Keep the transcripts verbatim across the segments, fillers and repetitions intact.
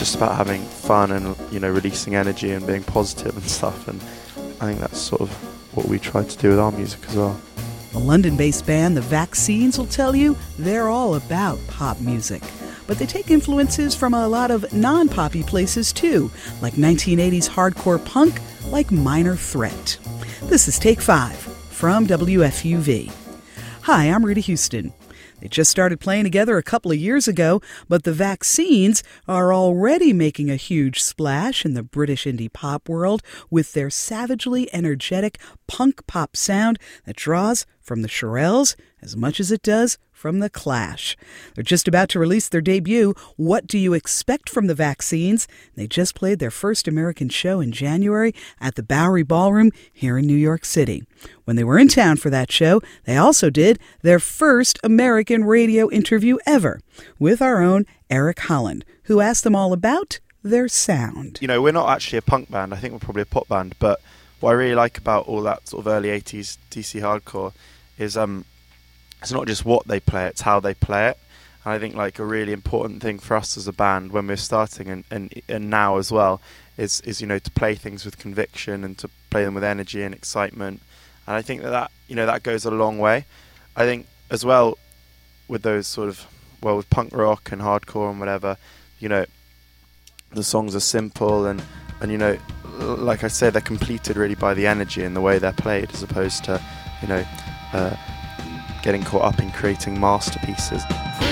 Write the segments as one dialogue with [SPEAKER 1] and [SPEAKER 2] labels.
[SPEAKER 1] just about having fun and, you know, releasing energy and being positive and stuff. And I think that's sort of what we try to do with our music as well.
[SPEAKER 2] The London-based band The Vaccines will tell you they're all about pop music. But they take influences from a lot of non-poppy places too, like nineteen eighties hardcore punk, like Minor Threat. This is Take Five from W F U V. Hi, I'm Rita Houston. They just started playing together a couple of years ago, but The Vaccines are already making a huge splash in the British indie pop world with their savagely energetic punk pop sound that draws from the Shirelles as much as it does from The Clash. They're just about to release their debut, What Do You Expect from The Vaccines? They just played their first American show in January at the Bowery Ballroom here in New York City. When they were in town for that show, they also did their first American radio interview ever with our own Eric Holland, who asked them all about their sound.
[SPEAKER 1] You know, we're not actually a punk band. I think we're probably a pop band, but what I really like about all that sort of early eighties D C hardcore is um, it's not just what they play, it's how they play it. And I think like a really important thing for us as a band when we're starting and, and, and now as well is, is, you know, to play things with conviction and to play them with energy and excitement. And I think that, that, you know, that goes a long way. I think as well with those sort of, well, with punk rock and hardcore and whatever, you know, the songs are simple and, and you know, like I say, they're completed really by the energy and the way they're played as opposed to, you know, uh, getting caught up in creating masterpieces.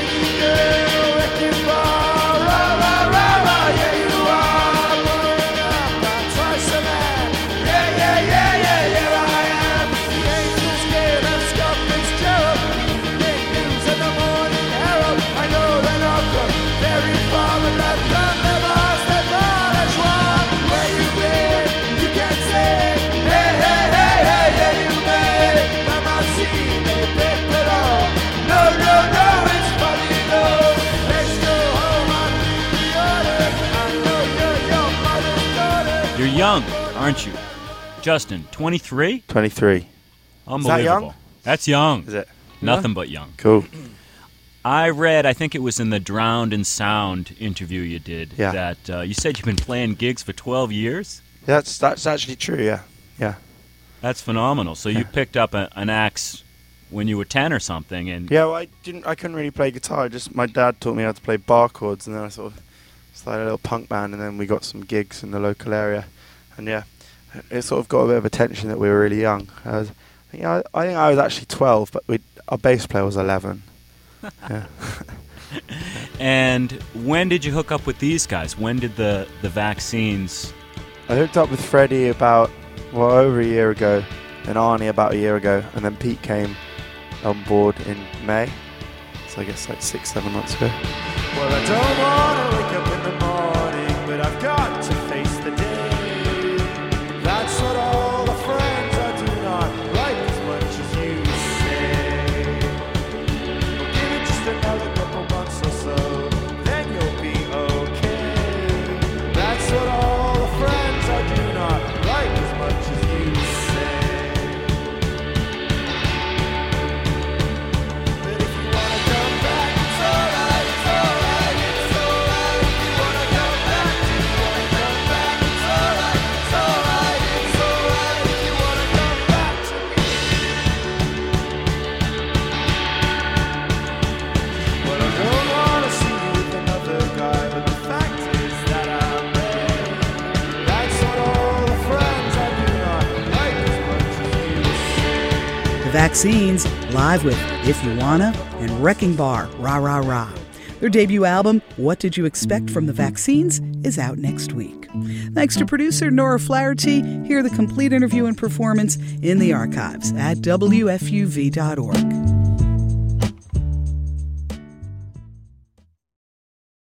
[SPEAKER 3] You're young, aren't you? Justin, twenty-three?
[SPEAKER 1] twenty-three.
[SPEAKER 3] Unbelievable.
[SPEAKER 1] Is that young?
[SPEAKER 3] That's young.
[SPEAKER 1] Is it?
[SPEAKER 3] Nothing
[SPEAKER 1] Yeah.
[SPEAKER 3] but young.
[SPEAKER 1] Cool.
[SPEAKER 3] I read, I think it was in the Drowned in Sound interview you did,
[SPEAKER 1] Yeah.
[SPEAKER 3] that uh, you said you've been playing gigs for twelve years?
[SPEAKER 1] That's that's actually true, yeah. Yeah.
[SPEAKER 3] That's phenomenal. So you
[SPEAKER 1] Yeah.
[SPEAKER 3] picked up a, an axe when you were ten or something, and
[SPEAKER 1] Yeah, well, I didn't I couldn't really play guitar. Just my dad taught me how to play bar chords and then I sort of started a little punk band and then we got some gigs in the local area. And yeah, it sort of got a bit of attention that we were really young. I was, yeah, I, I think I was actually twelve, but we our bass player was eleven. Yeah.
[SPEAKER 3] And when did you hook up with these guys? When did the, the Vaccines...
[SPEAKER 1] I hooked up with Freddie about, well, over a year ago, and Arnie about a year ago, and then Pete came on board in May. So I guess like six, seven months ago.
[SPEAKER 4] Well, I don't want to wake up in the morning, but I've got to face the day. That's what all the friends I do not like as much as you say. Well, give it just another couple months or so, then you'll be okay. That's what all the friends I do not like as much as you say. But if you want to come back, it's alright, it's alright, it's alright. If you want to come back, if you want to come back, it's alright, it's alright, it's alright. If you want to come back to me. Well, I don't want to see you with another guy, but the fact is that I'm there. That's what all the friends I do not like as much as you say.
[SPEAKER 2] The Vaccines, live with If You Wanna and Wrecking Bar, Rah Rah Rah. Their debut album, What Did You Expect from the Vaccines, is out next week. Thanks to producer Nora Flaherty. Hear the complete interview and performance in the archives at W F U V dot org.